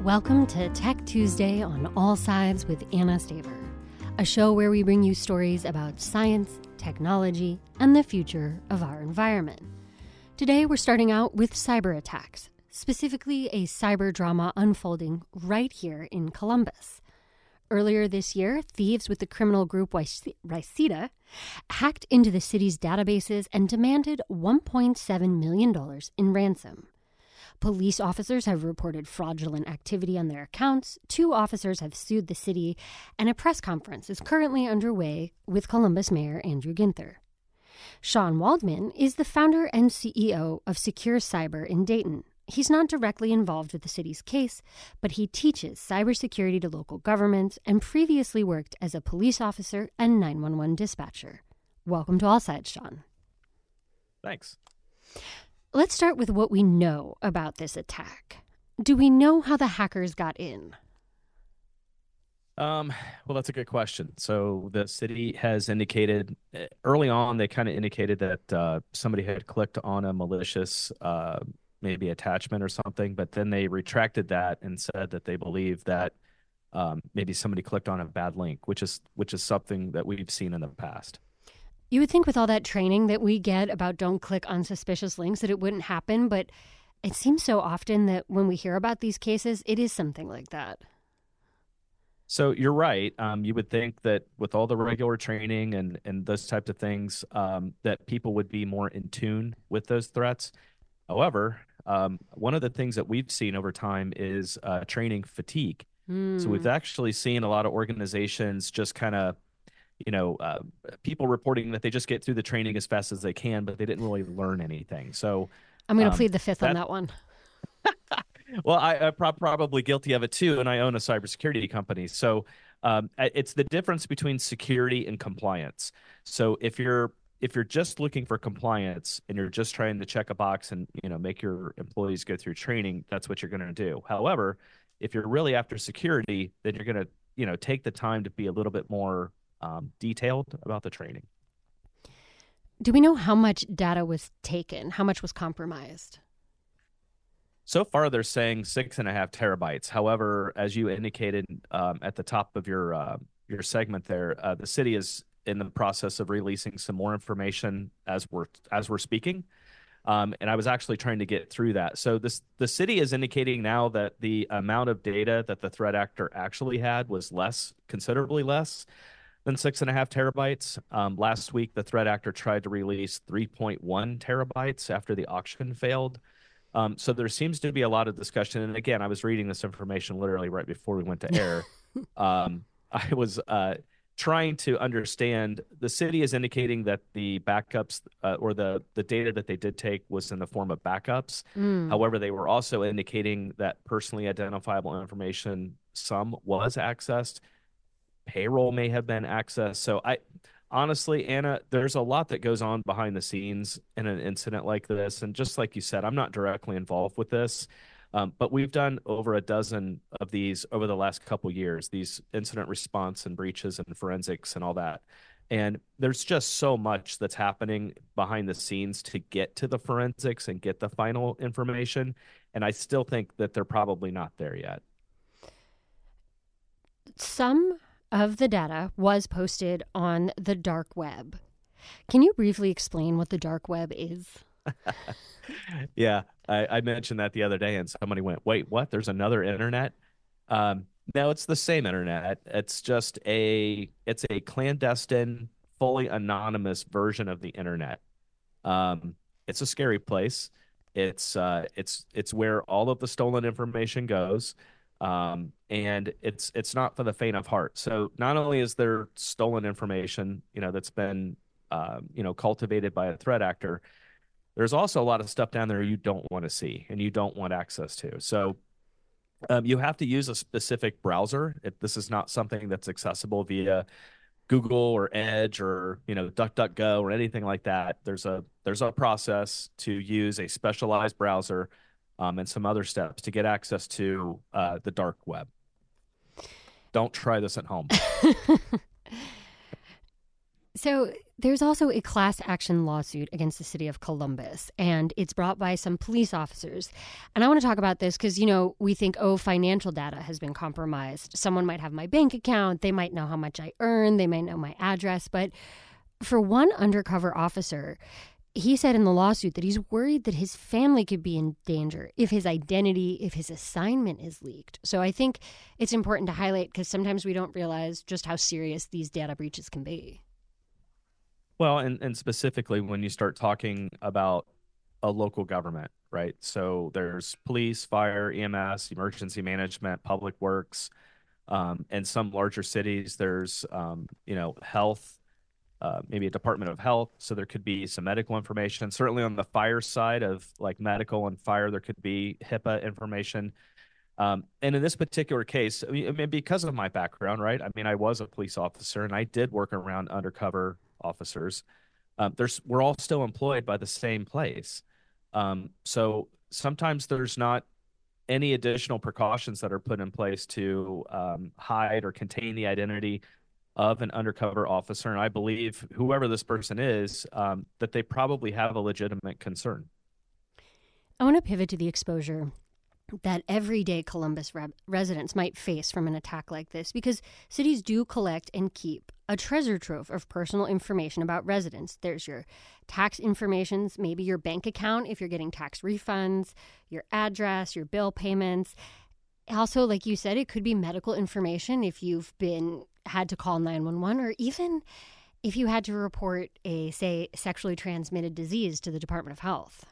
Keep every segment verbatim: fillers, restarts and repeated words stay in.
Welcome to Tech Tuesday on All Sides with Anna Staver, a show where we bring you stories about science, technology, and the future of our environment. Today, we're starting out with cyber attacks, specifically a cyber drama unfolding right here in Columbus. Earlier this year, thieves with the criminal group Riceta hacked into the city's databases and demanded one point seven million dollars in ransom. Police officers have reported fraudulent activity on their accounts, two officers have sued the city, and a press conference is currently underway with Columbus Mayor Andrew Ginther. Sean Waldman is the founder and C E O of Secure Cyber in Dayton. He's not directly involved with the city's case, but he teaches cybersecurity to local governments and previously worked as a police officer and nine one one dispatcher. Welcome to All Sides, Sean. Thanks. Let's start with what we know about this attack. Do we know how the hackers got in? Um, well, that's a good question. So the city has indicated early on, they kind of indicated that uh, somebody had clicked on a malicious uh, maybe attachment or something, but then they retracted that and said that they believe that um, maybe somebody clicked on a bad link, which is which is something that we've seen in the past. You would think with all that training that we get about don't click on suspicious links that it wouldn't happen, but it seems so often that when we hear about these cases, it is something like that. So you're right. Um, you would think that with all the regular training and, and those types of things, um, that people would be more in tune with those threats. However, um, one of the things that we've seen over time is uh, training fatigue. Mm. So we've actually seen a lot of organizations just kind of you know, uh, people reporting that they just get through the training as fast as they can, but they didn't really learn anything. So I'm going to um, plead the fifth that, on that one. Well, I, I'm pro- probably guilty of it too, and I own a cybersecurity company. So um, it's the difference between security and compliance. So if you're if you're just looking for compliance and you're just trying to check a box and you know make your employees go through training, that's what you're going to do. However, if you're really after security, then you're going to you know take the time to be a little bit more Um, detailed about the training. Do we know how much data was taken? How much was compromised? So far, they're saying six and a half terabytes. However, as you indicated um, at the top of your uh, your segment there, uh, the city is in the process of releasing some more information as we're as we're speaking. Um, and I was actually trying to get through that. So this the city is indicating now that the amount of data that the threat actor actually had was less, considerably less than six and a half terabytes. Um, last week, the threat actor tried to release three point one terabytes after the auction failed. Um, so there seems to be a lot of discussion. And again, I was reading this information literally right before we went to air. um, I was uh, trying to understand. The city is indicating that the backups uh, or the, the data that they did take was in the form of backups. Mm. However, they were also indicating that personally identifiable information, some was accessed. Payroll may have been accessed. So I honestly, Anna, there's a lot that goes on behind the scenes in an incident like this. And just like you said, I'm not directly involved with this, um, but we've done over a dozen of these over the last couple of years, these incident response and breaches and forensics and all that. And there's just so much that's happening behind the scenes to get to the forensics and get the final information. And I still think that they're probably not there yet. Some of the data was posted on the dark web. Can you briefly explain what the dark web is? yeah, I, I mentioned that the other day and somebody went, wait, what? There's another internet? Um, no, it's the same internet. It's just a, it's a clandestine, fully anonymous version of the internet. Um, it's a scary place. It's, uh, it's, it's where all of the stolen information goes. Um, and it's it's not for the faint of heart. So not only is there stolen information, you know, that's been, um, you know, cultivated by a threat actor, there's also a lot of stuff down there you don't want to see and you don't want access to. So um, you have to use a specific browser. It, this is not something that's accessible via Google or Edge or, you know, DuckDuckGo or anything like that. There's a there's a process to use a specialized browser Um, and some other steps to get access to uh, the dark web. Don't try this at home. So There's also a class action lawsuit against the city of Columbus, and it's brought by some police officers. And I want to talk about this because, you know, we think, oh, financial data has been compromised. Someone might have my bank account. They might know how much I earn. They might know my address. But for one undercover officer, he said in the lawsuit that he's worried that his family could be in danger if his identity, if his assignment is leaked. So I think it's important to highlight because sometimes we don't realize just how serious these data breaches can be. Well, and, and specifically when you start talking about a local government, right? So there's police, fire, E M S, emergency management, public works. Um, in some larger cities, there's, um, you know, health, uh, maybe a Department of Health. So there could be some medical information. Certainly on the fire side of like medical and fire, there could be HIPAA information. Um, and in this particular case, I mean, because of my background, right? I mean, I was a police officer and I did work around undercover officers. Um, there's we're all still employed by the same place. Um, so sometimes there's not any additional precautions that are put in place to um, hide or contain the identity of an undercover officer. And I believe whoever this person is, um, that they probably have a legitimate concern. I want to pivot to the exposure that everyday Columbus re- residents might face from an attack like this, because cities do collect and keep a treasure trove of personal information about residents. There's your tax informations, maybe your bank account if you're getting tax refunds, your address, your bill payments. Also, like you said, it could be medical information if you've been had to call nine one one, or even if you had to report a, say, sexually transmitted disease to the Department of Health.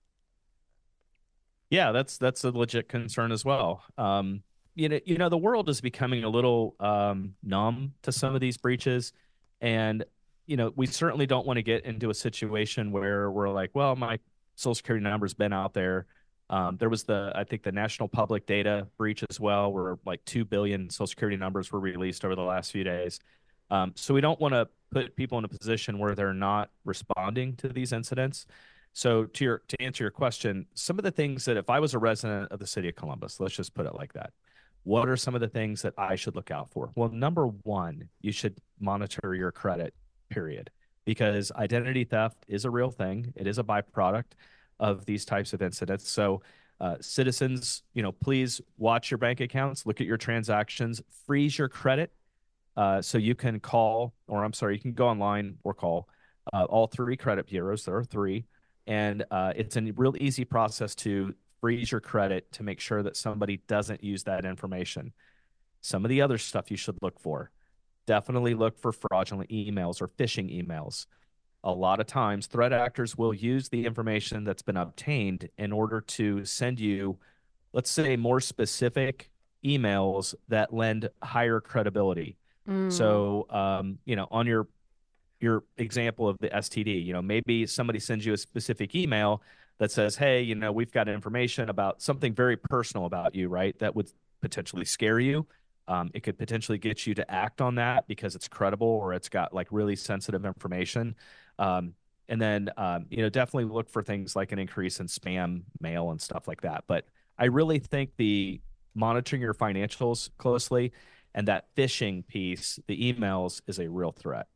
Yeah, that's that's a legit concern as well. Um, you know, you know, the world is becoming a little um, numb to some of these breaches, and you know, we certainly don't want to get into a situation where we're like, well, my social security number's been out there. Um, there was the, I think, the national public data breach as well, where like two billion social security numbers were released over the last few days. Um, so we don't want to put people in a position where they're not responding to these incidents. So to your to answer your question, some of the things that if I was a resident of the city of Columbus, let's just put it like that, what are some of the things that I should look out for? Well, number one, you should monitor your credit, period, because identity theft is a real thing. It is a byproduct of these types of incidents. So uh, citizens, you know, please watch your bank accounts, look at your transactions, freeze your credit uh, so you can call, or I'm sorry, you can go online or call uh, all three credit bureaus. There are three. And uh, it's a real easy process to freeze your credit to make sure that somebody doesn't use that information. Some of the other stuff you should look for. Definitely look for fraudulent emails or phishing emails. A lot of times, threat actors will use the information that's been obtained in order to send you, let's say, more specific emails that lend higher credibility. Mm. So, um, you know, on your your example of the S T D, you know, maybe somebody sends you a specific email that says, hey, you know, we've got information about something very personal about you, right? That would potentially scare you. Um, it could potentially get you to act on that because it's credible or it's got like really sensitive information. Um, and then, um, you know, definitely look for things like an increase in spam mail and stuff like that. But I really think the monitoring your financials closely and that phishing piece, the emails, is a real threat.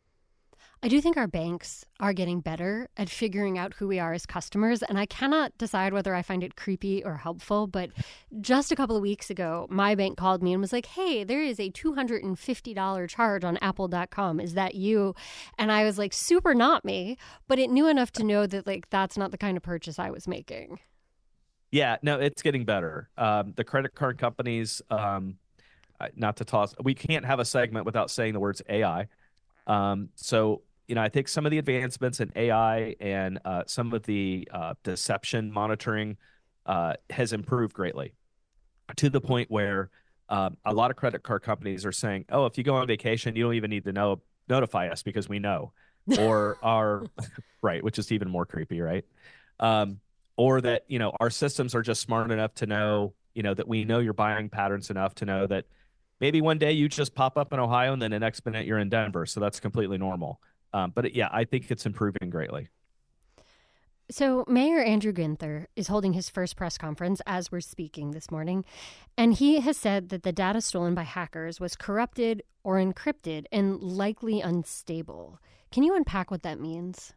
I do think our banks are getting better at figuring out who we are as customers, and I cannot decide whether I find it creepy or helpful, but just a couple of weeks ago, my bank called me and was like, hey, there is a two hundred fifty dollars charge on apple dot com. Is that you? And I was like, super not me, but it knew enough to know that like that's not the kind of purchase I was making. Yeah, no, it's getting better. Um, the credit card companies, um, not to toss, we can't have a segment without saying the words A I. Um, so, you know, I think some of the advancements in A I and uh, some of the uh, deception monitoring uh, has improved greatly to the point where um, a lot of credit card companies are saying, oh, if you go on vacation, you don't even need to know notify us because we know, or are right, which is even more creepy, right? Um, or that, you know, our systems are just smart enough to know, you know, that we know your buying patterns enough to know that maybe one day you just pop up in Ohio and then the next minute you're in Denver. So that's completely normal. Um, but it, yeah, I think it's improving greatly. So, Mayor Andrew Ginther is holding his first press conference as we're speaking this morning, and he has said that the data stolen by hackers was corrupted or encrypted and likely unstable. Can you unpack what that means?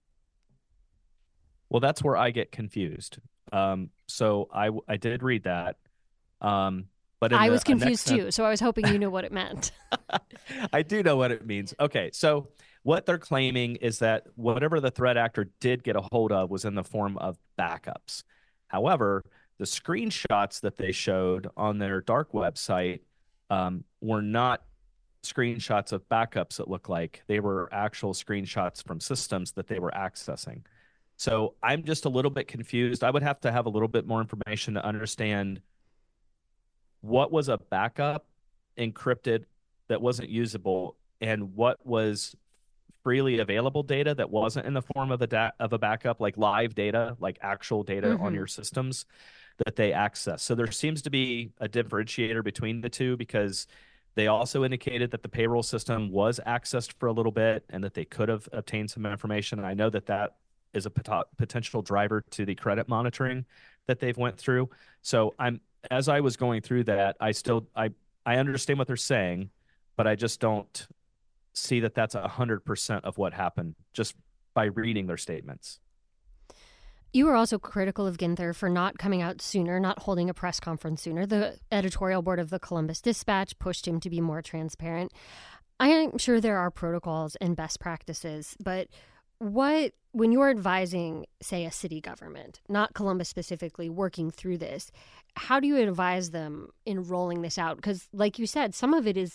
Well, that's where I get confused. Um, so I I did read that, um, but in I the was uh, next confused too, so I was hoping you knew what it meant. I do know what it means. Okay, so what they're claiming is that whatever the threat actor did get a hold of was in the form of backups. However, the screenshots that they showed on their dark website um, were not screenshots of backups. It looked like they were actual screenshots from systems that they were accessing. So I'm just a little bit confused. I would have to have a little bit more information to understand what was a backup encrypted that wasn't usable and what was freely available data that wasn't in the form of a da- of a backup, like live data, like actual data mm-hmm. on your systems that they access. So there seems to be a differentiator between the two, because they also indicated that the payroll system was accessed for a little bit and that they could have obtained some information. And I know that that is a pot- potential driver to the credit monitoring that they've went through. So I'm as I was going through that, I still I I understand what they're saying, but I just don't see that that's a hundred percent of what happened just by reading their statements. You were also critical of Ginther for not coming out sooner, not holding a press conference sooner. The editorial board of the Columbus Dispatch pushed him to be more transparent. I am sure there are protocols and best practices, but what, when you're advising, say, a city government, not Columbus specifically, working through this, how do you advise them in rolling this out? Because like you said, some of it is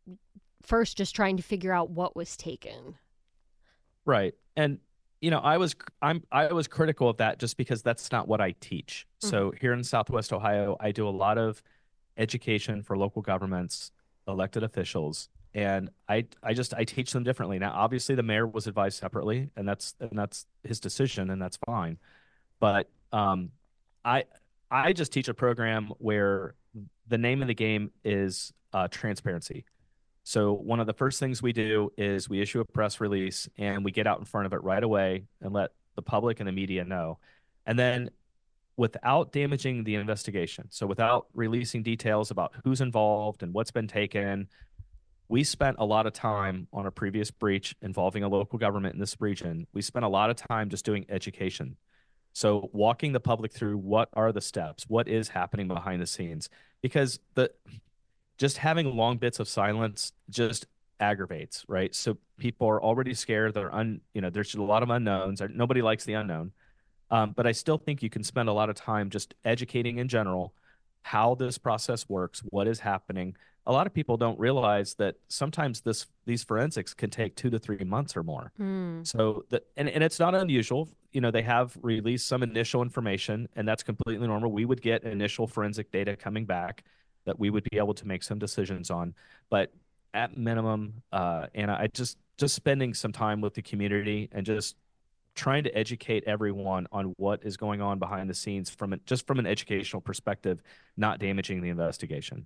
first just trying to figure out what was taken. Right. And, you know, I was I'm I was critical of that just because that's not what I teach. Mm-hmm. So here in Southwest Ohio, I do a lot of education for local governments, elected officials. And I, I just, I teach them differently. Now, obviously the mayor was advised separately, and that's, and that's his decision, and that's fine. But um, I, I just teach a program where the name of the game is uh, transparency. So one of the first things we do is we issue a press release and we get out in front of it right away and let the public and the media know. And then without damaging the investigation, so without releasing details about who's involved and what's been taken, we spent a lot of time on a previous breach involving a local government in this region. We spent a lot of time just doing education. So walking the public through what are the steps, what is happening behind the scenes, because the just having long bits of silence just aggravates, right? So people are already scared. They're un, you know, there's a lot of unknowns. Nobody likes the unknown. Um, but I still think you can spend a lot of time just educating in general how this process works, what is happening. A lot of people don't realize that sometimes this these forensics can take two to three months or more. Mm. So that and, and it's not unusual. You know, they have released some initial information, and that's completely normal. We would get initial forensic data coming back that we would be able to make some decisions on. But at minimum, uh, and I just just spending some time with the community and just trying to educate everyone on what is going on behind the scenes from it, just from an educational perspective, not damaging the investigation.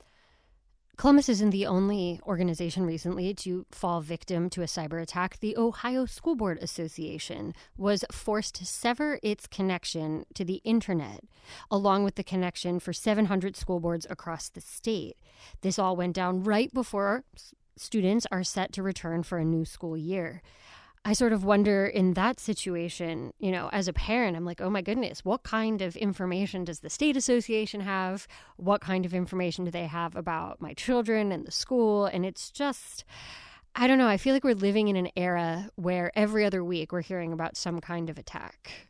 Columbus isn't the only organization recently to fall victim to a cyber attack. The Ohio School Board Association was forced to sever its connection to the internet, along with the connection for seven hundred school boards across the state. This all went down right before students are set to return for a new school year. I sort of wonder in that situation, you know, as a parent, I'm like, oh my goodness, what kind of information does the state association have? What kind of information do they have about my children and the school? And it's just, I don't know. I feel like we're living in an era where every other week we're hearing about some kind of attack.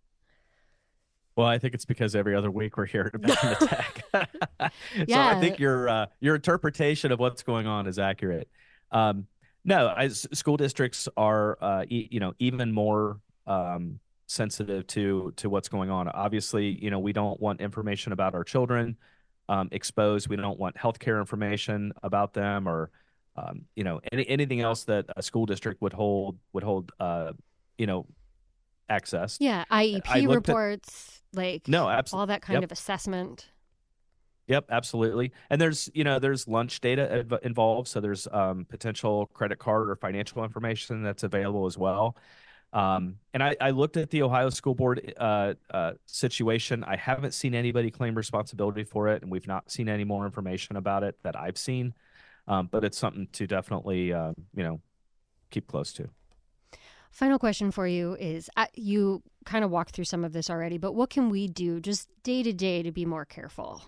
Well, I think it's because every other week we're hearing about an attack. Yeah. So I think your uh, your interpretation of what's going on is accurate. Um, No, as school districts are, uh, e- you know, even more um, sensitive to to what's going on. Obviously, you know, we don't want information about our children um, exposed. We don't want healthcare information about them, or um, you know, any anything else that a school district would hold would hold, uh, you know, access. Yeah, I E P reports, at, like no, absolutely, all that kind yep. of assessment. Yep, absolutely. And there's, you know, there's lunch data involved. So there's um, potential credit card or financial information that's available as well. Um, and I, I looked at the Ohio School Board uh, uh, situation. I haven't seen anybody claim responsibility for it, and we've not seen any more information about it that I've seen. Um, but it's something to definitely, uh, you know, keep close to. Final question for you is, uh, you kind of walked through some of this already, but what can we do just day to day to be more careful?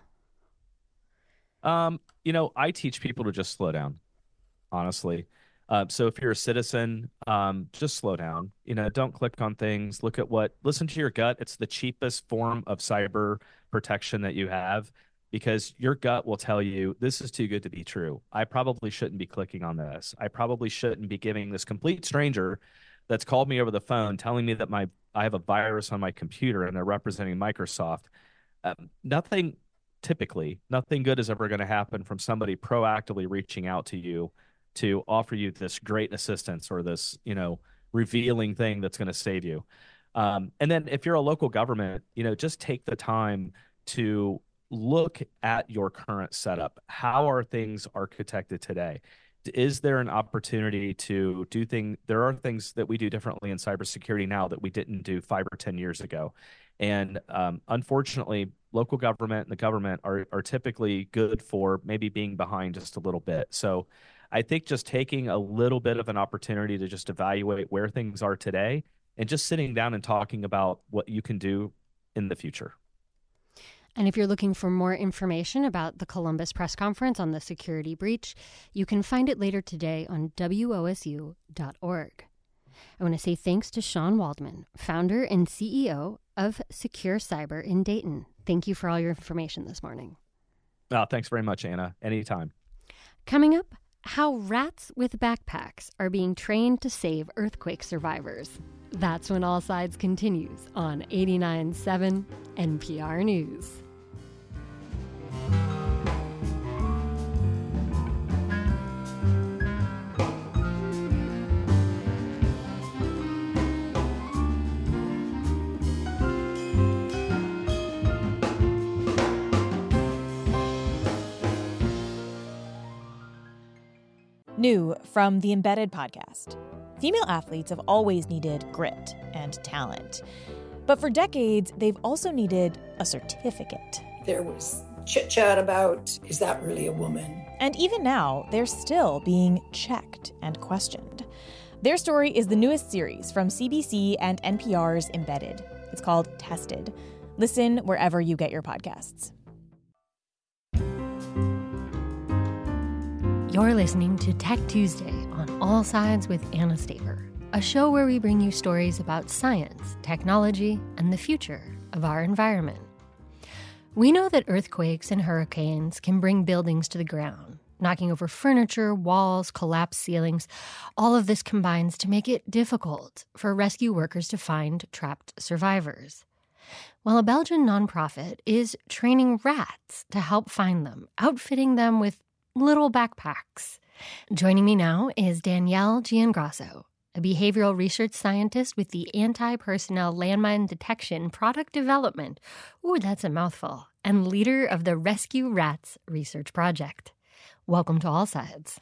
Um, you know, I teach people to just slow down, honestly. Uh, so if you're a citizen, um, just slow down. You know, don't click on things. Look at what, listen to your gut. It's the cheapest form of cyber protection that you have, because your gut will tell you this is too good to be true. I probably shouldn't be clicking on this. I probably shouldn't be giving this complete stranger that's called me over the phone telling me that my I have a virus on my computer and they're representing Microsoft. Um, nothing, typically, nothing good is ever going to happen from somebody proactively reaching out to you to offer you this great assistance or this, you know, revealing thing that's going to save you. Um, and then if you're a local government, you know, just take the time to look at your current setup. How are things architected today? Is there an opportunity to do things? There are things that we do differently in cybersecurity now that we didn't do five or ten years ago. And um, unfortunately, local government and the government are, are typically good for maybe being behind just a little bit. So I think just taking a little bit of an opportunity to just evaluate where things are today and just sitting down and talking about what you can do in the future. And if you're looking for more information about the Columbus press conference on the security breach, you can find it later today on W O S U dot org. I want to say thanks to Sean Waldman, founder and C E O of Secure Cyber in Dayton. Thank you for all your information this morning. Oh, thanks very much, Anna. Anytime. Coming up, how rats with backpacks are being trained to save earthquake survivors. That's when All Sides continues on eighty-nine point seven N P R News. New from the Embedded podcast. Female athletes have always needed grit and talent. But for decades, they've also needed a certificate. There was chit-chat about, is that really a woman? And even now, they're still being checked and questioned. Their story is the newest series from C B C and N P R's Embedded. It's called Tested. Listen wherever you get your podcasts. You're listening to Tech Tuesday on All Sides with Anna Staver, a show where we bring you stories about science, technology, and the future of our environment. We know that earthquakes and hurricanes can bring buildings to the ground, knocking over furniture, walls, collapsed ceilings. All of this combines to make it difficult for rescue workers to find trapped survivors. Well, a Belgian nonprofit is training rats to help find them, outfitting them with little backpacks. Joining me now is Danielle Giangrasso, a behavioral research scientist with the Anti-Personnel Landmine Detection Product Development, ooh, that's a mouthful, and leader of the Rescue Rats Research Project. Welcome to All Sides.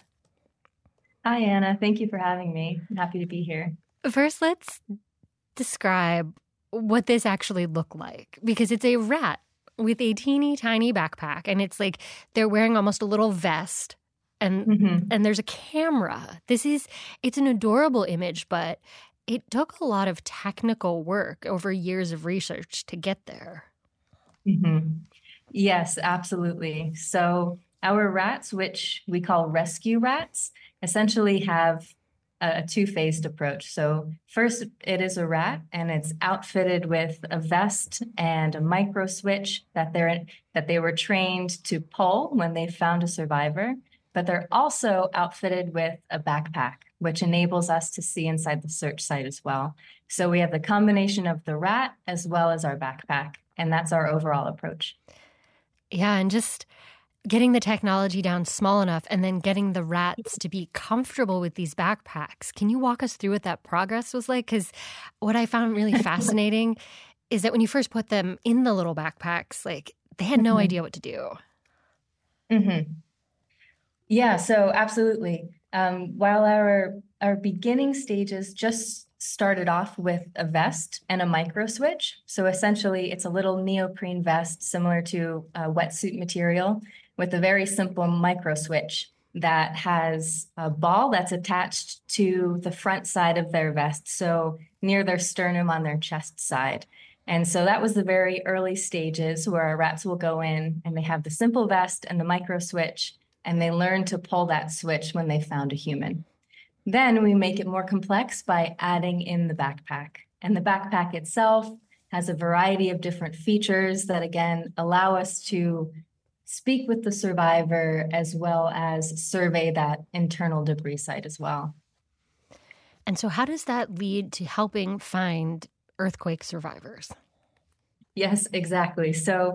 Hi, Anna. Thank you for having me. I'm happy to be here. First, let's describe what this actually looked like, because it's a rat with a teeny tiny backpack, and it's like they're wearing almost a little vest, and mm-hmm. and there's a camera. This is, it's an adorable image, but it took a lot of technical work over years of research to get there. Mm-hmm. Yes, absolutely. So our rats, which we call rescue rats, essentially have a two-phased approach. So first, it is a rat, and it's outfitted with a vest and a micro switch that they're that they were trained to pull when they found a survivor. But they're also outfitted with a backpack, which enables us to see inside the search site as well. So we have the combination of the rat as well as our backpack, and that's our overall approach. Yeah, and just getting the technology down small enough and then getting the rats to be comfortable with these backpacks. Can you walk us through what that progress was like? Because what I found really fascinating is that when you first put them in the little backpacks, like they had no mm-hmm. idea what to do. Mm-hmm. Yeah, so absolutely. Um, while our our beginning stages just started off with a vest and a micro switch. So essentially, it's a little neoprene vest similar to a wetsuit material with a very simple micro switch that has a ball that's attached to the front side of their vest, so near their sternum on their chest side. And so that was the very early stages where our rats will go in and they have the simple vest and the micro switch, and they learn to pull that switch when they found a human. Then we make it more complex by adding in the backpack. And the backpack itself has a variety of different features that, again, allow us to speak with the survivor as well as survey that internal debris site as well. And so how does that lead to helping find earthquake survivors? Yes, exactly. So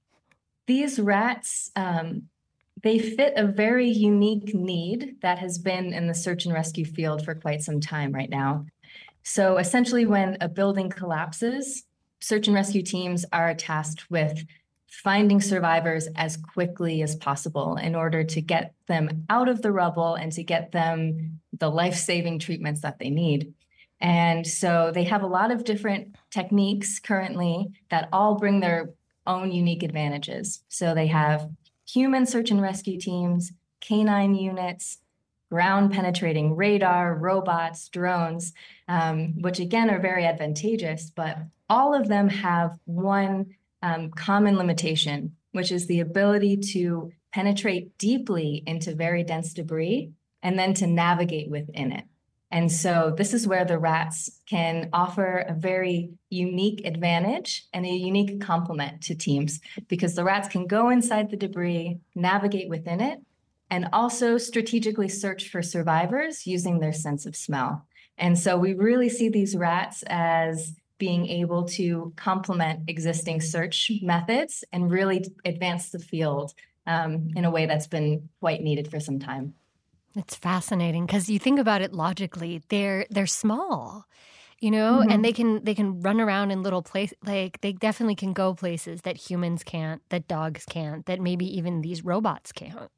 these rats, um, they fit a very unique need that has been in the search and rescue field for quite some time right now. So essentially, when a building collapses, search and rescue teams are tasked with finding survivors as quickly as possible in order to get them out of the rubble and to get them the life-saving treatments that they need. And so they have a lot of different techniques currently that all bring their own unique advantages. So they have human search and rescue teams, canine units, ground penetrating radar, robots, drones, um, which again are very advantageous, but all of them have one um, common limitation, which is the ability to penetrate deeply into very dense debris and then to navigate within it. And so this is where the rats can offer a very unique advantage and a unique complement to teams, because the rats can go inside the debris, navigate within it, and also strategically search for survivors using their sense of smell. And so we really see these rats as being able to complement existing search methods and really advance the field um, in a way that's been quite needed for some time. It's fascinating because you think about it logically. They're they're small, you know, Mm-hmm. and they can they can run around in little places. Like they definitely can go places that humans can't, that dogs can't, that maybe even these robots can't.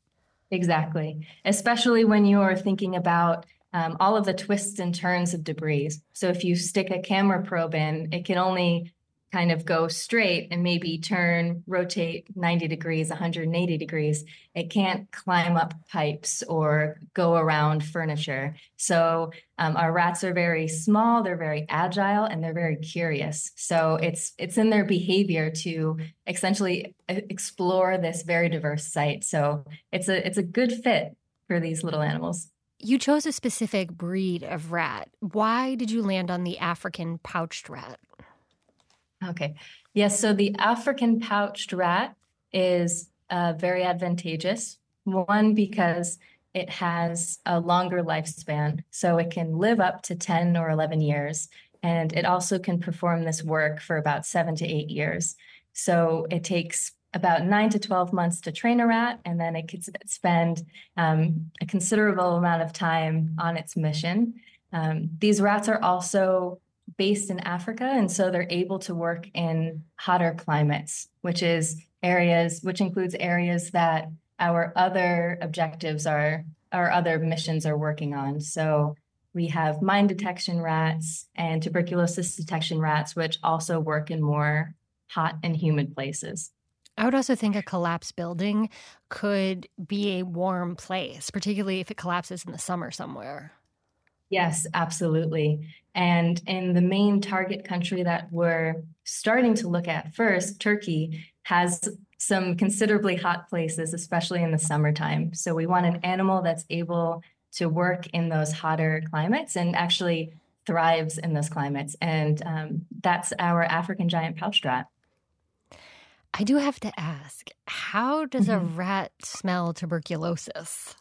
Exactly, especially when you're thinking about um, all of the twists and turns of debris. So if you stick a camera probe in, it can only kind of go straight and maybe turn, rotate ninety degrees, one hundred eighty degrees. It can't climb up pipes or go around furniture. So um, our rats are very small, they're very agile, and they're very curious. So it's it's in their behavior to essentially explore this very diverse site. So it's a it's a good fit for these little animals. You chose a specific breed of rat. Why did you land on the African pouched rat? Okay. Yes. So the African pouched rat is uh, very advantageous. One, because it has a longer lifespan. So it can live up to ten or eleven years. And it also can perform this work for about seven to eight years. So it takes about nine to twelve months to train a rat, and then it could spend um, a considerable amount of time on its mission. Um, these rats are also based in Africa, and so they're able to work in hotter climates, which is areas, which includes areas that our other objectives are, our other missions are working on. So we have mine detection rats and tuberculosis detection rats, which also work in more hot and humid places. I would also think a collapsed building could be a warm place, particularly if it collapses in the summer somewhere. Yes, absolutely. And in the main target country that we're starting to look at first, Turkey, has some considerably hot places, especially in the summertime. So we want an animal that's able to work in those hotter climates and actually thrives in those climates. And um, that's our African giant pouched rat. I do have to ask, how does Mm-hmm. a rat smell tuberculosis?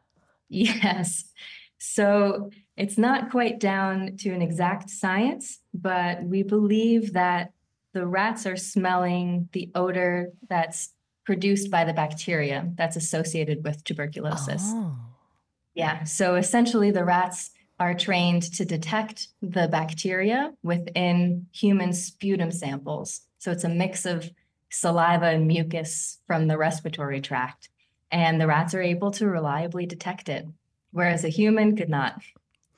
Yes. So it's not quite down to an exact science, but we believe that the rats are smelling the odor that's produced by the bacteria that's associated with tuberculosis. Oh. Yeah. So essentially, the rats are trained to detect the bacteria within human sputum samples. So it's a mix of saliva and mucus from the respiratory tract. And the rats are able to reliably detect it, whereas a human could not.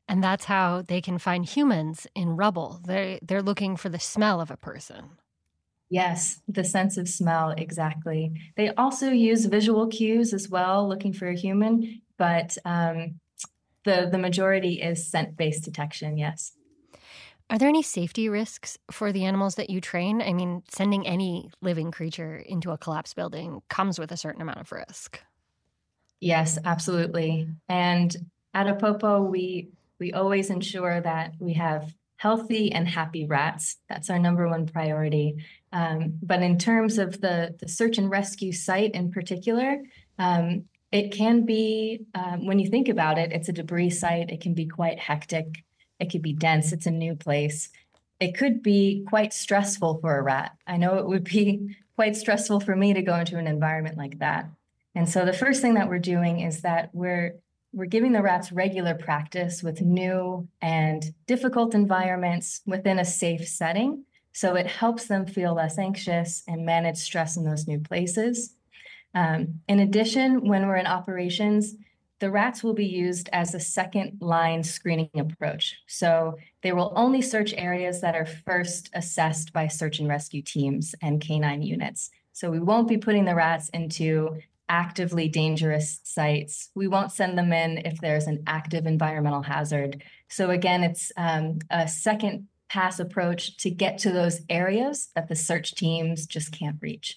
And that's how they can find humans in rubble. They they're looking for the smell of a person. Yes, the sense of smell, exactly. They also use visual cues as well, looking for a human, but um, the, the majority is scent-based detection, yes. Are there any safety risks for the animals that you train? I mean, sending any living creature into a collapsed building comes with a certain amount of risk. Yes, absolutely. And at Apopo, we we always ensure that we have healthy and happy rats. That's our number one priority. Um, but in terms of the, the search and rescue site in particular, um, it can be, um, when you think about it, it's a debris site. It can be quite hectic. It could be dense. It's a new place. It could be quite stressful for a rat. I know it would be quite stressful for me to go into an environment like that. And so the first thing that we're doing is that we're we're giving the rats regular practice with new and difficult environments within a safe setting. So it helps them feel less anxious and manage stress in those new places. Um, in addition, when we're in operations, the rats will be used as a second line screening approach. So they will only search areas that are first assessed by search and rescue teams and canine units. So we won't be putting the rats into actively dangerous sites. We won't send them in if there's an active environmental hazard. So again, it's um, a second pass approach to get to those areas that the search teams just can't reach.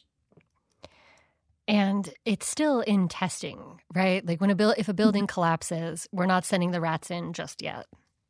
And it's still in testing, right? Like when a build, if a building collapses, we're not sending the rats in just yet.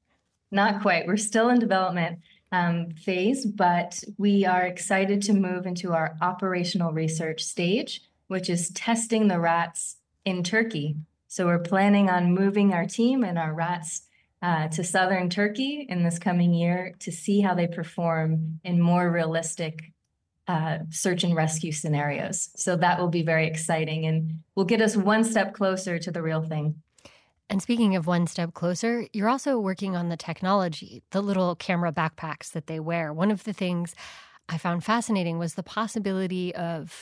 Not quite. We're still in development um, phase, but we are excited to move into our operational research stage, which is testing the rats in Turkey. So we're planning on moving our team and our rats uh, to southern Turkey in this coming year to see how they perform in more realistic uh, search and rescue scenarios. So that will be very exciting and will get us one step closer to the real thing. And speaking of one step closer, you're also working on the technology, the little camera backpacks that they wear. One of the things I found fascinating was the possibility of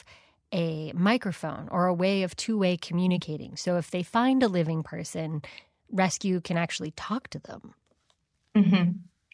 a microphone or a way of two-way communicating. So if they find a living person, rescue can actually talk to them. Mm-hmm.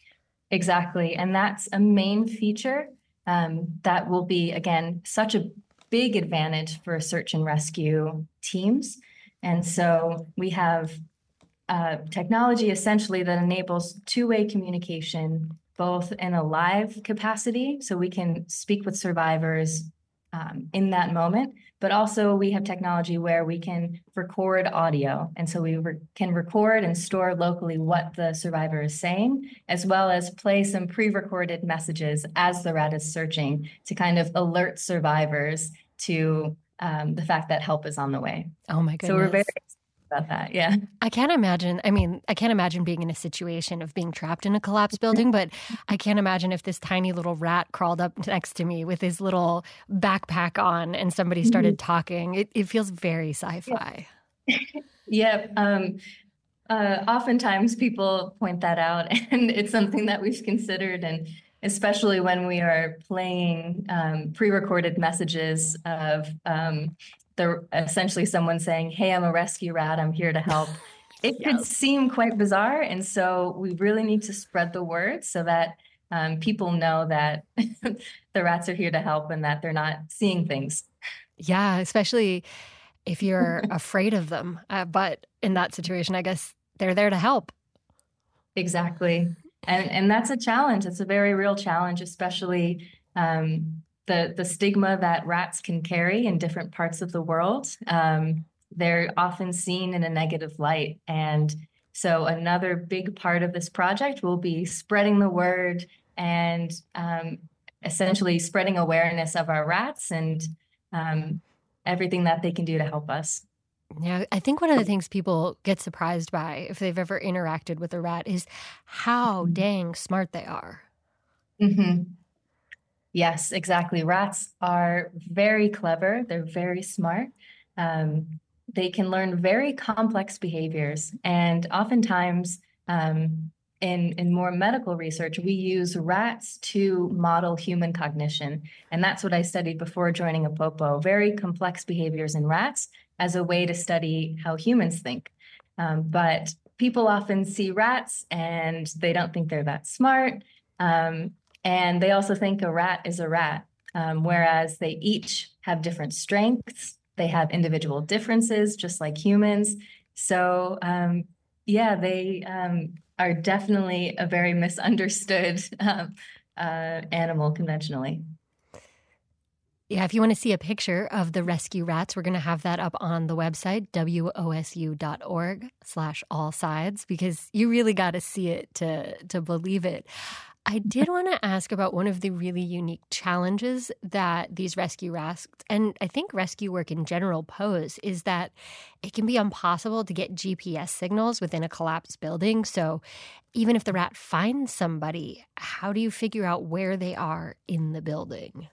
Exactly. And that's a main feature um, that will be, again, such a big advantage for search and rescue teams. And so we have uh, technology essentially that enables two-way communication, both in a live capacity, so we can speak with survivors Um, in that moment, but also we have technology where we can record audio. And so we re- can record and store locally what the survivor is saying, as well as play some pre-recorded messages as the rat is searching to kind of alert survivors to um, the fact that help is on the way. Oh my goodness. So we're very excited about that. Yeah. I can't imagine. I mean, I can't imagine being in a situation of being trapped in a collapsed building, but I can't imagine if this tiny little rat crawled up next to me with his little backpack on and somebody started mm-hmm. talking. It, it feels very sci-fi. Yeah. yeah um, uh, oftentimes people point that out, and it's something that we've considered, and especially when we are playing um, pre-recorded messages of um, the essentially someone saying, "Hey, I'm a rescue rat. I'm here to help." It yes. could seem quite bizarre, and so we really need to spread the word so that um, people know that the rats are here to help and that they're not seeing things. Yeah, especially if you're afraid of them. Uh, but in that situation, I guess they're there to help. Exactly, and and that's a challenge. It's a very real challenge, especially. Um, The, the stigma that rats can carry in different parts of the world. Um, they're often seen in a negative light. And so another big part of this project will be spreading the word and um, essentially spreading awareness of our rats and um, everything that they can do to help us. Yeah, I think one of the things people get surprised by if they've ever interacted with a rat is how dang smart they are. Mm-hmm. Yes, exactly. Rats are very clever. They're very smart. Um, they can learn very complex behaviors. And oftentimes um, in, in more medical research, we use rats to model human cognition. And that's what I studied before joining Apopo, very complex behaviors in rats as a way to study how humans think. Um, but people often see rats and they don't think they're that smart. Um, and they also think a rat is a rat, um, whereas they each have different strengths. They have individual differences, just like humans. So, um, yeah, they um, are definitely a very misunderstood um, uh, animal conventionally. Yeah, if you want to see a picture of the rescue rats, we're going to have that up on the website, wosu.org slash all sides, because you really got to see it to, to believe it. I did want to ask about one of the really unique challenges that these rescue rats, and I think rescue work in general, pose, is that it can be impossible to get G P S signals within a collapsed building. So even if the rat finds somebody, how do you figure out where they are in the building?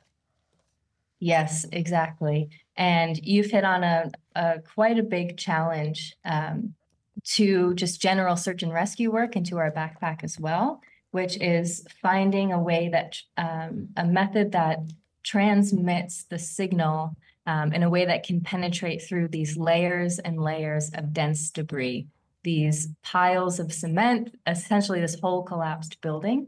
Yes, exactly. And you've hit on a, a quite a big challenge um, to just general search and rescue work and to our backpack as well, which is finding a way that um, a method that transmits the signal um, in a way that can penetrate through these layers and layers of dense debris, these piles of cement, essentially this whole collapsed building.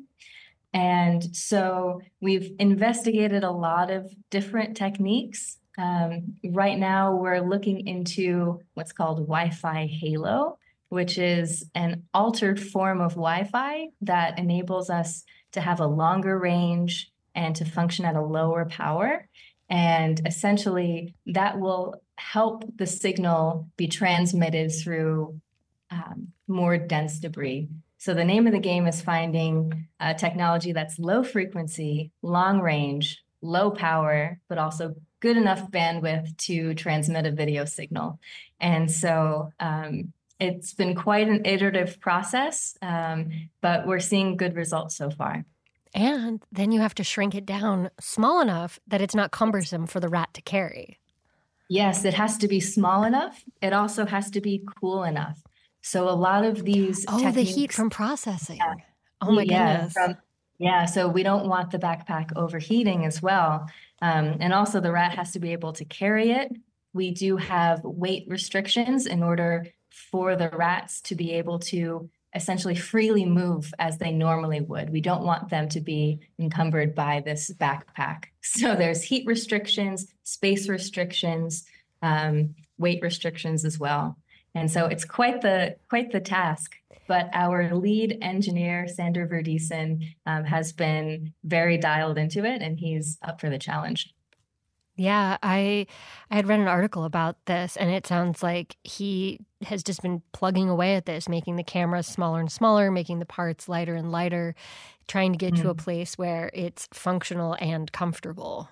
And so we've investigated a lot of different techniques. Um, right now, we're looking into what's called Wi-Fi halo, which is an altered form of Wi-Fi that enables us to have a longer range and to function at a lower power. And essentially, that will help the signal be transmitted through um, more dense debris. So the name of the game is finding a technology that's low frequency, long range, low power, but also good enough bandwidth to transmit a video signal. And so um, it's been quite an iterative process, um, but we're seeing good results so far. And then you have to shrink it down small enough that it's not cumbersome for the rat to carry. Yes, it has to be small enough. It also has to be cool enough. So a lot of these Oh, techniques, the heat from processing. Yeah. Oh, my yeah, goodness. From, yeah, so we don't want the backpack overheating as well. Um, and also the rat has to be able to carry it. We do have weight restrictions in order for the rats to be able to essentially freely move as they normally would. We don't want them to be encumbered by this backpack. So there's heat restrictions, space restrictions, um, weight restrictions as well. And so it's quite the quite the task. But our lead engineer, Sander Verdiesen, um, has been very dialed into it, and he's up for the challenge. Yeah, I I had read an article about this, and it sounds like he has just been plugging away at this, making the cameras smaller and smaller, making the parts lighter and lighter, trying to get mm-hmm. to a place where it's functional and comfortable.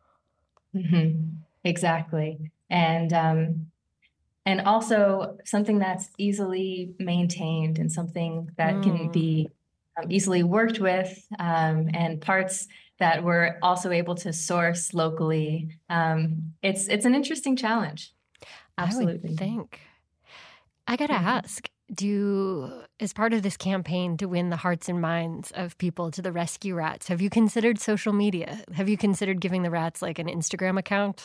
Mm-hmm. Exactly. And um, and also something that's easily maintained and something that mm. can be um, easily worked with, um, and parts that we're also able to source locally. Um, it's it's an interesting challenge. Absolutely. I would think. I got to mm-hmm. ask, do, as part of this campaign to win the hearts and minds of people to the rescue rats, have you considered social media? Have you considered giving the rats like an Instagram account?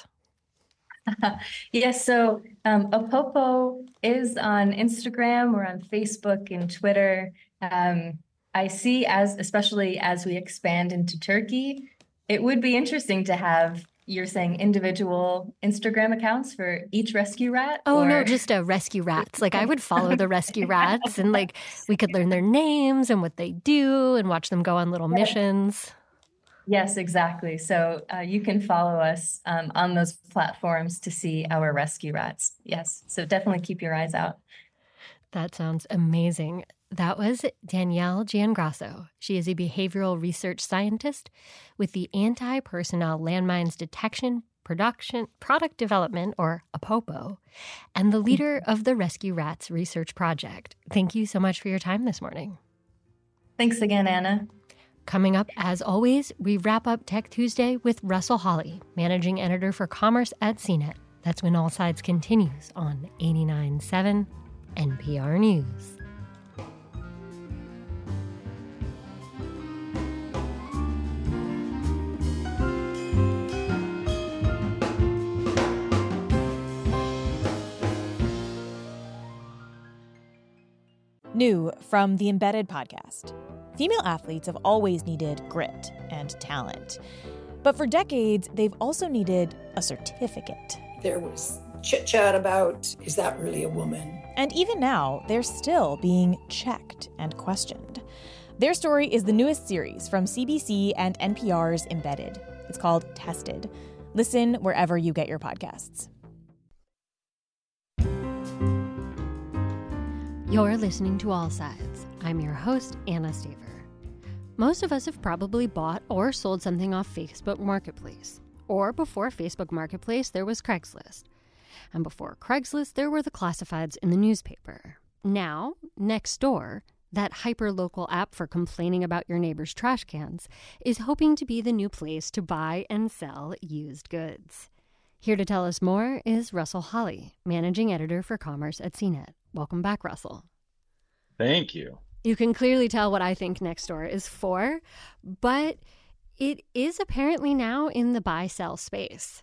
Yes, so um, Apopo is on Instagram, or on Facebook and Twitter. Um, I see, as especially as we expand into Turkey, it would be interesting to have, you're saying, individual Instagram accounts for each rescue rat? Oh, or... no, just uh, rescue rats. Like, I would follow the rescue rats, and like we could learn their names and what they do and watch them go on little missions. Yes, exactly. So uh, you can follow us um, on those platforms to see our rescue rats. Yes. So definitely keep your eyes out. That sounds amazing. That was Danielle Giangrasso. She is a behavioral research scientist with the Anti-Personnel Landmines Detection, Production, Product Development, or APOPO, and the leader of the Rescue Rats Research Project. Thank you so much for your time this morning. Thanks again, Anna. Coming up, as always, we wrap up Tech Tuesday with Russell Hawley, managing editor for commerce at C net. That's when All Sides continues on eighty-nine point seven N P R News. New from the Embedded podcast. Female athletes have always needed grit and talent. But for decades, they've also needed a certificate. There was chit-chat about, is that really a woman? And even now, they're still being checked and questioned. Their story is the newest series from C B C and N P R's Embedded. It's called Tested. Listen wherever you get your podcasts. You're listening to All Sides. I'm your host, Anna Staver. Most of us have probably bought or sold something off Facebook Marketplace. Or before Facebook Marketplace, there was Craigslist. And before Craigslist, there were the classifieds in the newspaper. Now, Nextdoor, that hyper-local app for complaining about your neighbor's trash cans, is hoping to be the new place to buy and sell used goods. Here to tell us more is Russell Holly, Managing Editor for Commerce at C net. Welcome back, Russell. Thank you. You can clearly tell what I think Nextdoor is for, but it is apparently now in the buy-sell space.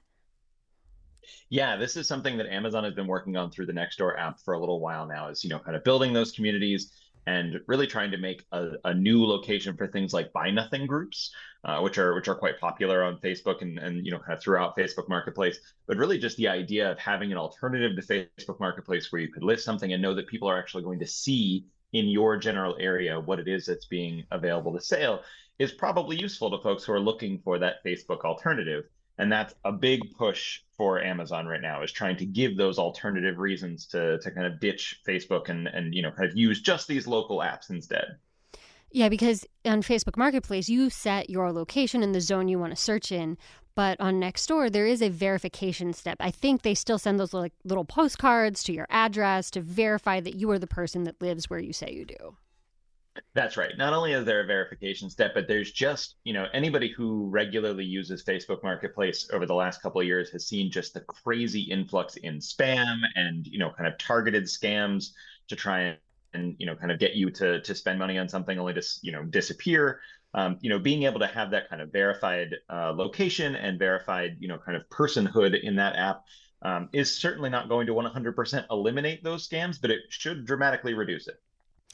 Yeah, this is something that Amazon has been working on through the Nextdoor app for a little while now, is, you know, kind of building those communities and really trying to make a, a new location for things like buy nothing groups, uh, which are which are quite popular on Facebook and, and, you know, kind of throughout Facebook Marketplace. But really just the idea of having an alternative to Facebook Marketplace where you could list something and know that people are actually going to see in your general area what it is that's being available to sale is probably useful to folks who are looking for that Facebook alternative. And that's a big push for Amazon right now, is trying to give those alternative reasons to to kind of ditch Facebook and, and you know, kind of use just these local apps instead. Yeah, because on Facebook Marketplace, you set your location in the zone you want to search in. But on Nextdoor, there is a verification step. I think they still send those like little postcards to your address to verify that you are the person that lives where you say you do. That's right. Not only is there a verification step, but there's just, you know, anybody who regularly uses Facebook Marketplace over the last couple of years has seen just the crazy influx in spam and, you know, kind of targeted scams to try and, and you know, kind of get you to to spend money on something only to, you know, disappear. Um, you know, being able to have that kind of verified uh, location and verified, you know, kind of personhood in that app um, is certainly not going to one hundred percent eliminate those scams, but it should dramatically reduce it.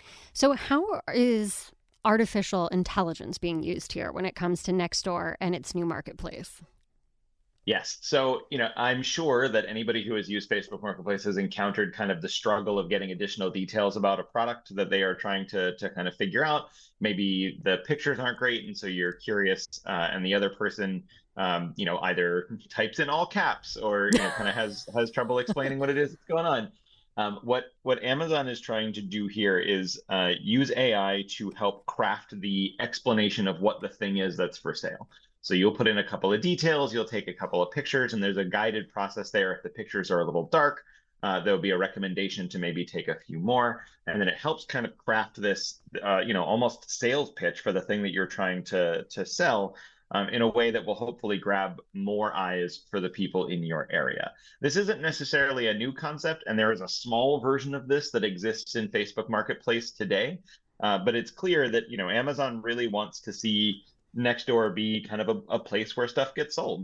So how is artificial intelligence being used here when it comes to Nextdoor and its new marketplace? Yes. So, you know, I'm sure that anybody who has used Facebook Marketplace has encountered kind of the struggle of getting additional details about a product that they are trying to, to kind of figure out. Maybe the pictures aren't great, and so you're curious, uh, and the other person, um, you know, either types in all caps or, you know, kind of has has trouble explaining what it is that's going on. Um, what what Amazon is trying to do here is uh, use A I to help craft the explanation of what the thing is that's for sale. So you'll put in a couple of details, you'll take a couple of pictures, and there's a guided process there. If the pictures are a little dark, uh, there'll be a recommendation to maybe take a few more. And then it helps kind of craft this, uh, you know, almost sales pitch for the thing that you're trying to, to sell. Um, in a way that will hopefully grab more eyes for the people in your area. This isn't necessarily a new concept, and there is a small version of this that exists in Facebook Marketplace today. Uh, but it's clear that, you know, Amazon really wants to see Nextdoor be kind of a, a place where stuff gets sold.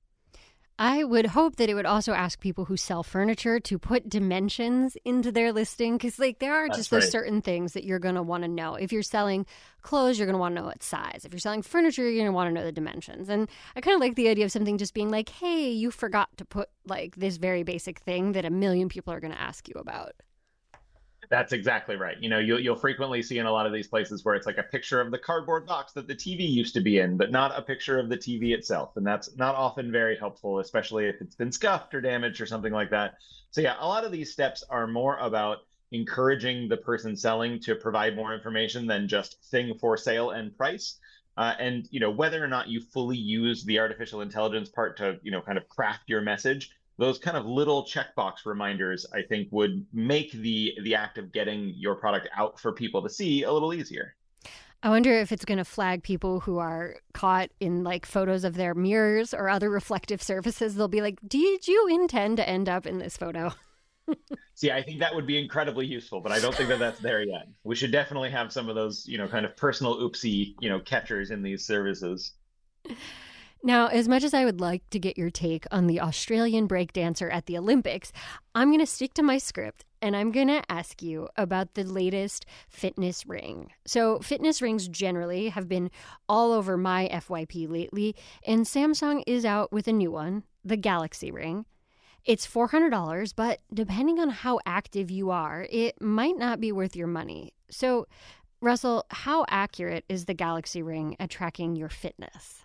I would hope that it would also ask people who sell furniture to put dimensions into their listing, because like there are That's just those right. certain things that you're going to want to know. If you're selling clothes, you're going to want to know its size. If you're selling furniture, you're going to want to know the dimensions. And I kind of like the idea of something just being like, hey, you forgot to put like this very basic thing that a million people are going to ask you about. That's exactly right. You know, you'll, you'll frequently see in a lot of these places where it's like a picture of the cardboard box that the T V used to be in, but not a picture of the T V itself. And that's not often very helpful, especially if it's been scuffed or damaged or something like that. So yeah, a lot of these steps are more about encouraging the person selling to provide more information than just thing for sale and price. Uh, and, you know, whether or not you fully use the artificial intelligence part to, you know, kind of craft your message, those kind of little checkbox reminders, I think, would make the the act of getting your product out for people to see a little easier. I wonder if it's going to flag people who are caught in like photos of their mirrors or other reflective surfaces. They'll be like, did you intend to end up in this photo? See, I think that would be incredibly useful, but I don't think that that's there yet. We should definitely have some of those, you know, kind of personal oopsie, you know, catchers in these services. Now, as much as I would like to get your take on the Australian breakdancer at the Olympics, I'm going to stick to my script and I'm going to ask you about the latest fitness ring. So fitness rings generally have been all over my F Y P lately, and Samsung is out with a new one, the Galaxy Ring. It's four hundred dollars, but depending on how active you are, it might not be worth your money. So, Russell, how accurate is the Galaxy Ring at tracking your fitness?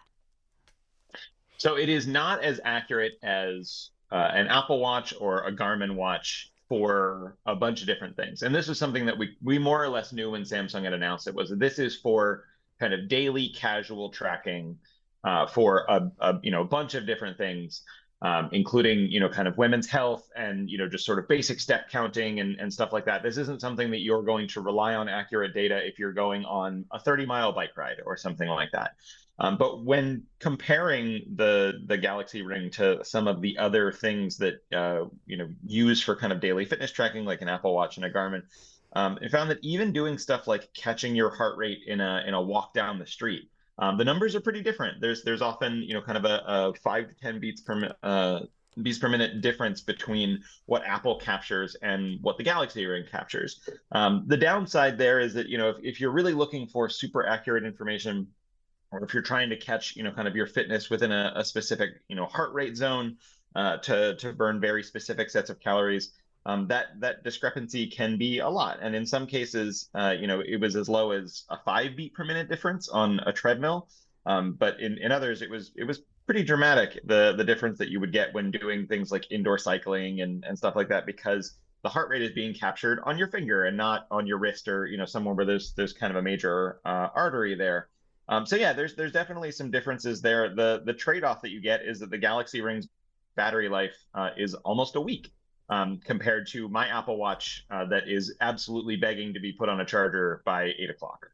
So it is not as accurate as uh, an Apple Watch or a Garmin watch for a bunch of different things. And this is something that we we more or less knew when Samsung had announced it, was that this is for kind of daily casual tracking uh, for a, a you know bunch of different things, um, including you know kind of women's health and you know just sort of basic step counting and, and stuff like that. This isn't something that you're going to rely on accurate data if you're going on a thirty mile bike ride or something like that. Um, but when comparing the the Galaxy Ring to some of the other things that uh, you know use for kind of daily fitness tracking, like an Apple Watch and a Garmin, um, I found that even doing stuff like catching your heart rate in a in a walk down the street, um, the numbers are pretty different. There's there's often you know kind of a, a five to ten beats per minute. Uh, beats per minute difference between what Apple captures and what the Galaxy Ring captures. Um, the downside there is that you know if, if you're really looking for super accurate information, or if you're trying to catch, you know, kind of your fitness within a, a specific, you know, heart rate zone uh, to to burn very specific sets of calories, um, that that discrepancy can be a lot. And in some cases, uh, you know, it was as low as a five beat per minute difference on a treadmill. Um, but in, in others, it was it was pretty dramatic, the the difference that you would get when doing things like indoor cycling and, and stuff like that, because the heart rate is being captured on your finger and not on your wrist or, you know, somewhere where there's there's kind of a major uh, artery there. Um, so yeah, there's there's definitely some differences there. The the trade-off that you get is that the Galaxy Ring's battery life uh, is almost a week um, compared to my Apple Watch uh, that is absolutely begging to be put on a charger by eight o'clock.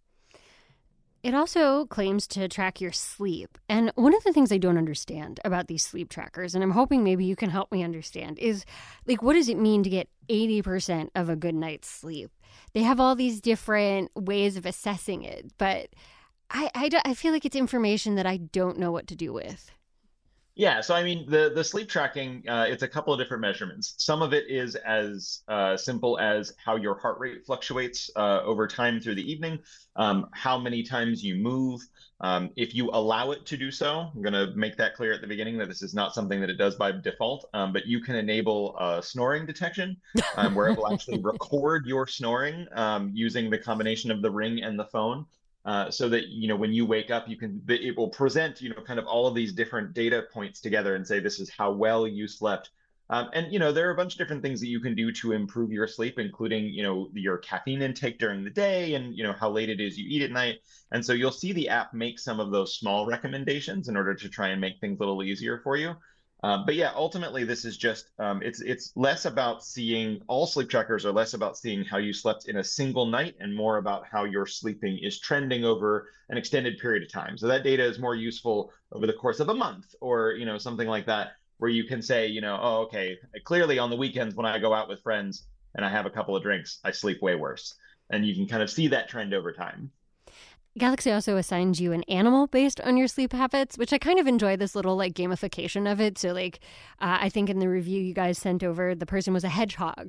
It also claims to track your sleep. And one of the things I don't understand about these sleep trackers, and I'm hoping maybe you can help me understand, is like, what does it mean to get eighty percent of a good night's sleep? They have all these different ways of assessing it, but I, I, I feel like it's information that I don't know what to do with. Yeah, so I mean, the the sleep tracking, uh, it's a couple of different measurements. Some of it is as uh, simple as how your heart rate fluctuates uh, over time through the evening, um, how many times you move. Um, if you allow it to do so, I'm going to make that clear at the beginning that this is not something that it does by default, um, but you can enable uh, snoring detection, um, where it will actually record your snoring um, using the combination of the ring and the phone. Uh, so that, you know, when you wake up, you can, it will present, you know, kind of all of these different data points together and say, this is how well you slept. Um, and, you know, there are a bunch of different things that you can do to improve your sleep, including, you know, your caffeine intake during the day and, you know, how late it is you eat at night. And so you'll see the app make some of those small recommendations in order to try and make things a little easier for you. Um, but yeah, ultimately, this is just, um, it's it's less about seeing, all sleep trackers are less about seeing how you slept in a single night and more about how your sleeping is trending over an extended period of time. So that data is more useful over the course of a month or, you know, something like that, where you can say, you know, oh, okay, clearly on the weekends when I go out with friends and I have a couple of drinks, I sleep way worse. And you can kind of see that trend over time. Galaxy also assigns you an animal based on your sleep habits, which I kind of enjoy, this little like gamification of it. So like, uh, I think in the review you guys sent over, the person was a hedgehog.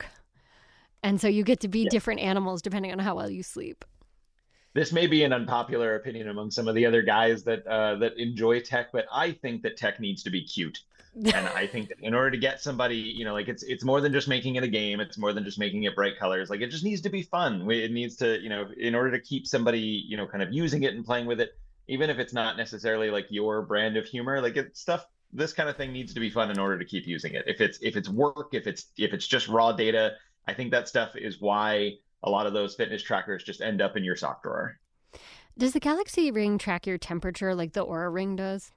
And so you get to be yeah. different animals depending on how well you sleep. This may be an unpopular opinion among some of the other guys that uh, that enjoy tech, but I think that tech needs to be cute. And I think that in order to get somebody, you know, like it's it's more than just making it a game. It's more than just making it bright colors. Like it just needs to be fun. It needs to, you know, in order to keep somebody, you know, kind of using it and playing with it, even if it's not necessarily like your brand of humor, like it's stuff, this kind of thing needs to be fun in order to keep using it. If it's if it's work, if it's if it's just raw data, I think that stuff is why a lot of those fitness trackers just end up in your sock drawer. Does the Galaxy Ring track your temperature like the Oura Ring does?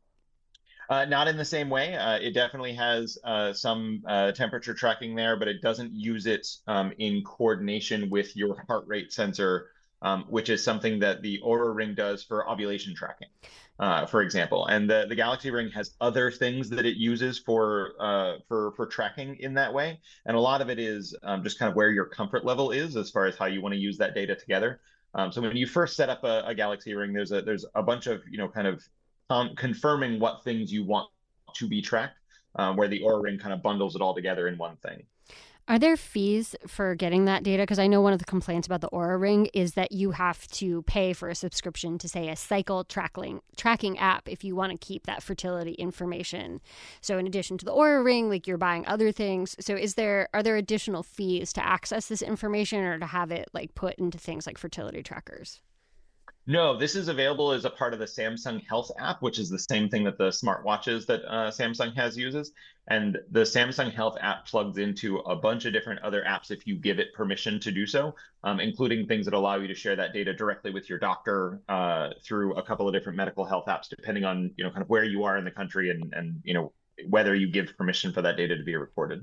Uh, not in the same way. Uh, it definitely has uh, some uh, temperature tracking there, but it doesn't use it um, in coordination with your heart rate sensor, um, which is something that the Oura Ring does for ovulation tracking, uh, for example. And the, the Galaxy Ring has other things that it uses for uh, for for tracking in that way. And a lot of it is um, just kind of where your comfort level is as far as how you want to use that data together. Um, so when you first set up a, a Galaxy Ring, there's a there's a bunch of, you know, kind of um, confirming what things you want to be tracked, uh, where the Oura Ring kind of bundles it all together in one thing. Are there fees for getting that data? Because I know one of the complaints about the Oura Ring is that you have to pay for a subscription to, say, a cycle tracking tracking app if you want to keep that fertility information. So in addition to the Oura Ring, like, you're buying other things. So is there are there additional fees to access this information or to have it like put into things like fertility trackers? No, this is available as a part of the Samsung Health app, which is the same thing that the smartwatches that uh, Samsung has uses. And the Samsung Health app plugs into a bunch of different other apps if you give it permission to do so, um, including things that allow you to share that data directly with your doctor uh, through a couple of different medical health apps, depending on, you know, kind of where you are in the country and, and you know, whether you give permission for that data to be recorded.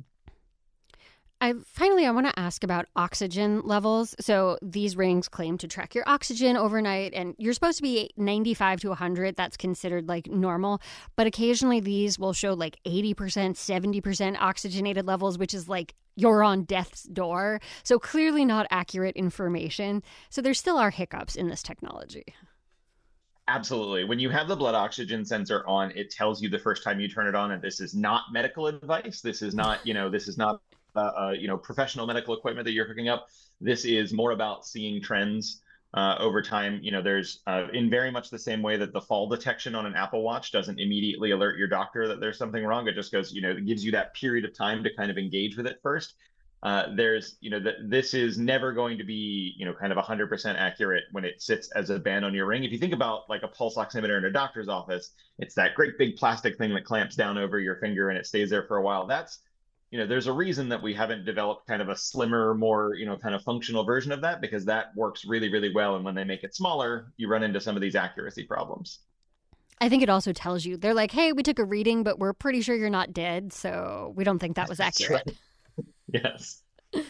I finally, I want to ask about oxygen levels. So these rings claim to track your oxygen overnight, and you're supposed to be ninety-five to one hundred. That's considered like normal. But occasionally these will show like eighty percent, seventy percent oxygenated levels, which is like you're on death's door. So clearly not accurate information. So there still are hiccups in this technology. Absolutely. When you have the blood oxygen sensor on, it tells you the first time you turn it on, and this is not medical advice. This is not, you know, this is not Uh, uh, you know, professional medical equipment that you're hooking up. This is more about seeing trends uh, over time. You know, there's uh, in very much the same way that the fall detection on an Apple Watch doesn't immediately alert your doctor that there's something wrong. It just goes, you know, it gives you that period of time to kind of engage with it first. Uh, there's, you know, that this is never going to be, you know, kind of one hundred percent accurate when it sits as a band on your ring. If you think about like a pulse oximeter in a doctor's office, it's that great big plastic thing that clamps down over your finger and it stays there for a while. That's You know, there's a reason that we haven't developed kind of a slimmer, more, you know, kind of functional version of that, because that works really, really well. And when they make it smaller, you run into some of these accuracy problems. I think it also tells you, they're like, hey, we took a reading, but we're pretty sure you're not dead, so we don't think that was accurate. Right. Yes.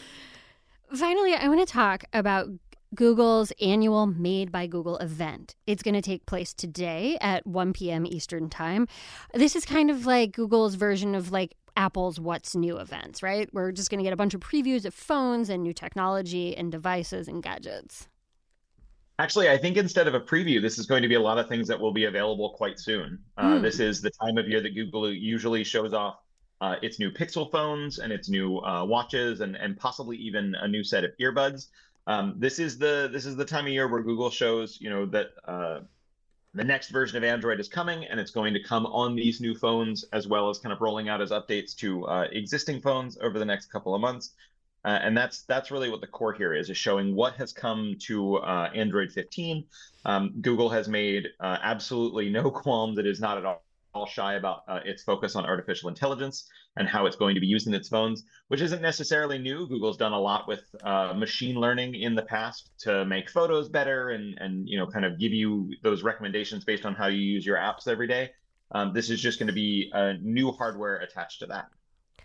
Finally, I want to talk about Google's annual Made by Google event. It's going to take place today at one p.m. Eastern Time. This is kind of like Google's version of like Apple's What's New events, right? We're just going to get a bunch of previews of phones and new technology and devices and gadgets. Actually, I think instead of a preview, this is going to be a lot of things that will be available quite soon. Uh, mm. This is the time of year that Google usually shows off uh, its new Pixel phones and its new uh, watches and, and possibly even a new set of earbuds. Um, this is the this is the time of year where Google shows, you know, that uh, the next version of Android is coming, and it's going to come on these new phones, as well as kind of rolling out as updates to uh, existing phones over the next couple of months. Uh, and that's that's really what the core here is, is showing what has come to uh, Android fifteen. Um, Google has made uh, absolutely no qualms. It is not at all, all shy about uh, its focus on artificial intelligence and how it's going to be used in its phones, which isn't necessarily new. Google's done a lot with uh, machine learning in the past to make photos better and, and you know, kind of give you those recommendations based on how you use your apps every day. Um, this is just going to be a new hardware attached to that.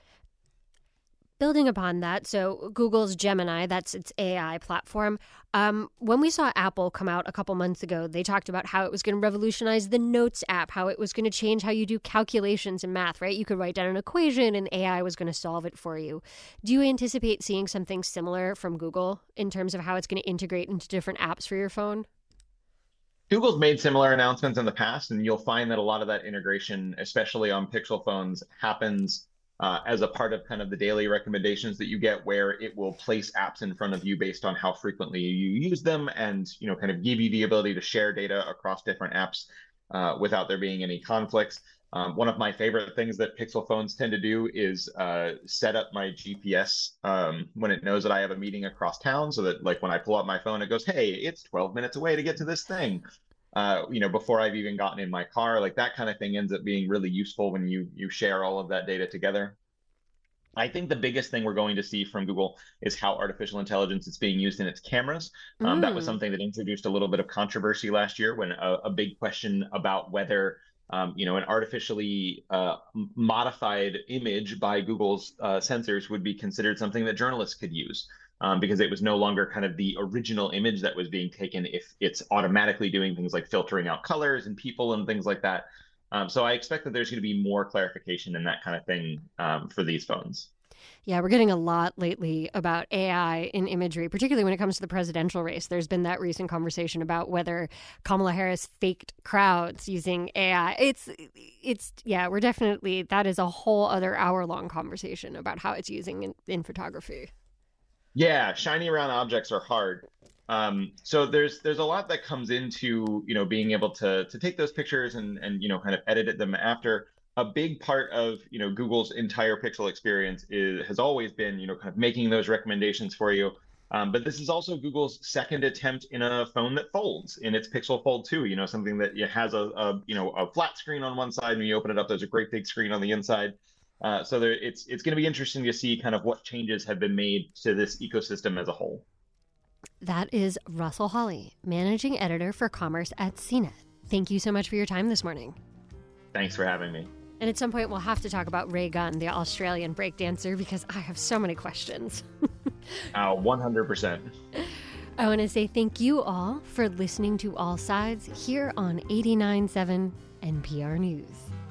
Building upon that, so Google's Gemini, that's its A I platform. Um, when we saw Apple come out a couple months ago, they talked about how it was going to revolutionize the Notes app, how it was going to change how you do calculations in math, right? You could write down an equation and A I was going to solve it for you. Do you anticipate seeing something similar from Google in terms of how it's going to integrate into different apps for your phone? Google's made similar announcements in the past, and you'll find that a lot of that integration, especially on Pixel phones, happens Uh, as a part of kind of the daily recommendations that you get, where it will place apps in front of you based on how frequently you use them, and you know, kind of give you the ability to share data across different apps uh, without there being any conflicts. Um, one of my favorite things that Pixel phones tend to do is uh, set up my G P S um, when it knows that I have a meeting across town, so that like when I pull up my phone, it goes, "Hey, it's twelve minutes away to get to this thing." Uh, you know, before I've even gotten in my car, like that kind of thing ends up being really useful when you you share all of that data together. I think the biggest thing we're going to see from Google is how artificial intelligence is being used in its cameras. Um, mm. That was something that introduced a little bit of controversy last year, when a, a big question about whether um, you know, an artificially uh, modified image by Google's uh, sensors would be considered something that journalists could use. Um, because it was no longer kind of the original image that was being taken if it's automatically doing things like filtering out colors and people and things like that. Um, so I expect that there's going to be more clarification and that kind of thing um, for these phones. Yeah, we're getting a lot lately about A I in imagery, particularly when it comes to the presidential race. There's been that recent conversation about whether Kamala Harris faked crowds using A I. It's, it's yeah, we're definitely, that is a whole other hour-long conversation about how it's using in, in photography. Yeah, shiny round objects are hard. Um, so there's there's a lot that comes into, you know, being able to to take those pictures and and you know kind of edit them after. A big part of, you know, Google's entire Pixel experience is has always been, you know, kind of making those recommendations for you. Um, but this is also Google's second attempt in a phone that folds, in its Pixel Fold two. You know, something that has a, a you know a flat screen on one side, and when you open it up, there's a great big screen on the inside. Uh, so there, it's it's going to be interesting to see kind of what changes have been made to this ecosystem as a whole. That is Russell Hawley, Managing Editor for Commerce at C net. Thank you so much for your time this morning. Thanks for having me. And at some point, we'll have to talk about Ray Gunn, the Australian breakdancer, because I have so many questions. uh, one hundred percent. I want to say thank you all for listening to All Sides here on eighty-nine point seven N P R News.